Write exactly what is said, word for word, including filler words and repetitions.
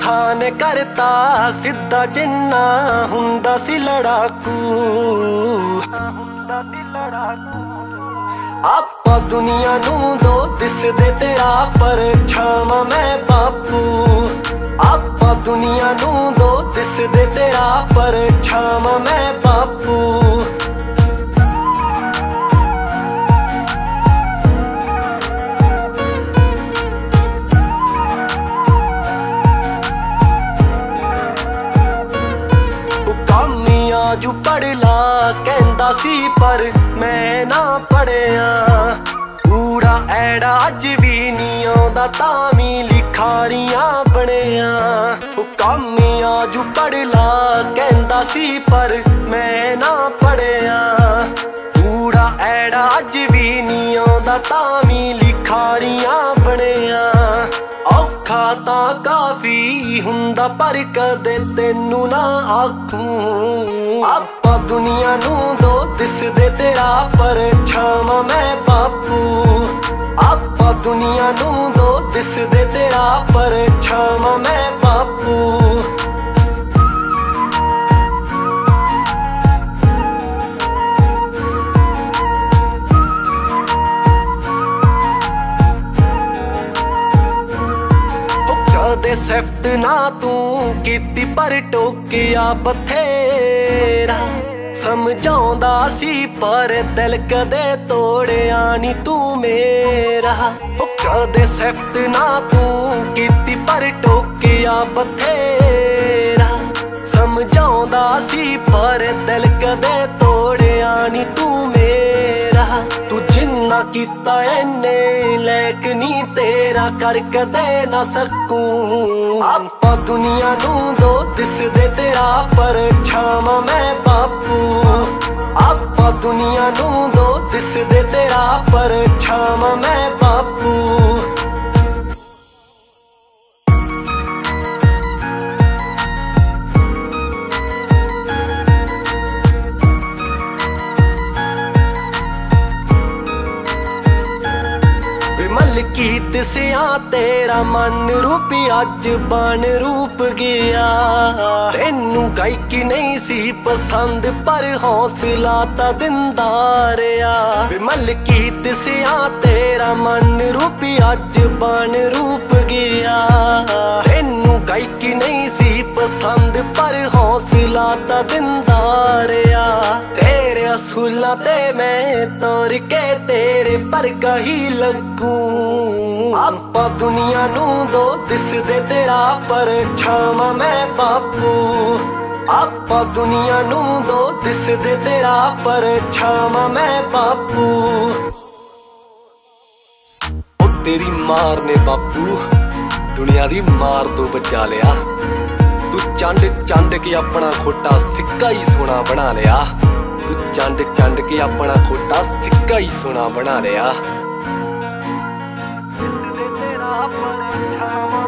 ਹੱਥਾਂ ਨੇ ਕਰਤਾ ਸਿੱਧਾ ਜਿੰਨਾ ਹੁੰਦਾ ਸੀ ਲੜਾਕੂ। ਆਪਾਂ ਦੁਨੀਆ ਨੂੰ ਦੋ ਦਿਸਦੇ ਤੇਰਾ ਪਰਛਾਵਾਂ ਮੈਂ ਬਾਪੂ। ਆਪਾਂ ਦੁਨੀਆ ਨੂੰ ਦੋ ਦਿਸਦੇ ਤੇਰਾ ਪਰਛਾਵਾਂ ਮੈਂ ਬਾਪੂ। ਜੂ ਪੜ੍ਹ ਲਾ ਕਹਿੰਦਾ ਸੀ ਪਰ ਮੈਂ ਨਾ ਪੜ੍ਹਿਆ। ਊੜਾ ਐੜਾ ਅੱਜ ਵੀ ਨੀ ਆਉਂਦਾ ਤਾਂ ਵੀ ਲਿਖਾਰੀਆਂ ਬਣਿਆ। ਉਹ ਕਾਮੀਆਂ ਜੂ ਪੜ੍ਹ ਲਾ ਕਹਿੰਦਾ ਸੀ ਪਰ ਮੈਂ ਨਾ ਪੜ੍ਹਿਆ। ਊੜਾ ਐੜਾ ਅੱਜ ਵੀ ਨੀ ਆਉਂਦਾ ਤਾਂ ਵੀ ਲਿਖਾਰੀਆਂ ਬਣਿਆ। ਔਖਾ ਤਾਂ ਕਾਫੀ ਹੁੰਦਾ ਪਰ ਕਦੇ ਤੈਨੂੰ ਨਾ ਆਖੂੰ। ਆਪਾਂ ਦੁਨੀਆ ਨੂੰ ਦੋ ਦਿਸਦੇ ਤੇਰਾ ਪਰਛਾਵਾਂ ਮੈਂ ਬਾਪੂ। ਆਪਾਂ ਦੁਨੀਆ ਨੂੰ ਦੋ ਦਿਸਦੇ ਤੇਰਾ ਪਰਛਾਵਾਂ ਮੈਂ ਬਾਪੂ। ਕਦੇ ਸਿਫਤ ਨਾ ਤੂੰ ਕੀਤੀ ਪਰ ਟੋਕਿਆ ਬਥੇਰਾ। ਸਮਝਾਉਂਦਾ ਸੀ ਪਰ ਦਿਲ ਕਦੇ ਤੋੜਿਆ ਨੀ ਤੂੰ ਮੇਰਾ। ਉਹ ਕਦੇ ਸਿਫਤ ਨਾ ਤੂੰ ਕੀਤੀ ਪਰ ਟੋਕਿਆ ਬਥੇਰਾ। ਸਮਝਾਉਂਦਾ ਸੀ ਪਰ ਦਿਲ ਕਦੇ ਤੋੜਿਆ ਨੀ ਤੂੰ ਮੇਰਾ। ਤੂੰ ਜਿੰਨਾ ਕੀਤਾ ਐਨੇ ਲੈਕ ਨੀ ਤੇਰਾ ਕਰ ਕਦੇ ਨਾ ਸਕੂੰ। ਆਪਾਂ ਦੁਨੀਆ ਨੂੰ ਦੋ ਦਿਸਦੇ ਤੇਰਾ ਪਰਛਾਵਾਂ ਮੈਂ ਬਾਪੂ। ਆਪਾਂ ਦੁਨੀਆ ਨੂੰ ਦੋ ਦਿਸਦੇ ਤੇਰਾ ਪਰਛਾਵਾਂ ਮੈਂ ਬਾਪੂ। ਕੀ ਦਿਸਿਆ ਤੇਰਾ ਮਨ ਰੂਪ ਅੱਜ ਬਣ ਰੂਪ ਗਿਆ। ਤੈਨੂੰ ਗਾਇਕੀ ਨਹੀਂ ਸੀ ਪਸੰਦ ਪਰ ਹੌਸਲਾ ਤਾਂ ਦਿੰਦਾ ਰਿਹਾ। ਵਿਮਲ ਕੀ ਦਿਸਿਆ ਤੇਰਾ ਮਨ ਰੂਪ ਅੱਜ ਬਣ ਰੂਪ ਗਿਆ। ਤੈਨੂੰ ਗਾਇਕੀ ਨਹੀਂ ਸੀ ਪਸੰਦ ਪਰ ਹੌਸਲਾ ਤਾਂ ਦਿੰਦਾ ਰਿਹਾ। ਤੇਰੇ ਅਸੂਲਾਂ ਤੇ ਮੈਂ ਤੋਰ ਕੇ ਤੇਰੇ ਵਰਗਾ ਹੀ ਲੱਗੂ। ਆਪਾਂ ਦੁਨੀਆ ਨੂੰ ਦੋ ਦਿਸਦੇ ਤੇਰਾ ਪਰਛਾਵਾਂ ਮੈਂ ਬਾਪੂ। ਆਪਾਂ ਦੁਨੀਆ ਨੂੰ ਦੋ ਦਿਸਦੇ ਤੇਰਾ ਪਰਛਾਵਾਂ ਮੈਂ ਬਾਪੂ। ਉਹ ਤੇਰੀ ਮਾਰ ਨੇ ਬਾਪੂ ਦੁਨੀਆ ਦੀ ਮਾਰ ਤੋਂ ਬਚਾ ਲਿਆ। ਤੂੰ ਚੰਡ ਚੰਡ ਕੇ ਆਪਣਾ ਖੋਟਾ ਸਿੱਕਾ ਹੀ ਸੋਨਾ ਬਣਾ ਲਿਆ। ਤੂੰ ਚੰਡ ਚੰਡ ਕੇ ਆਪਣਾ ਖੋਟਾ ਸਿੱਕਾ ਹੀ ਸੋਨਾ ਬਣਾ ਲਿਆ।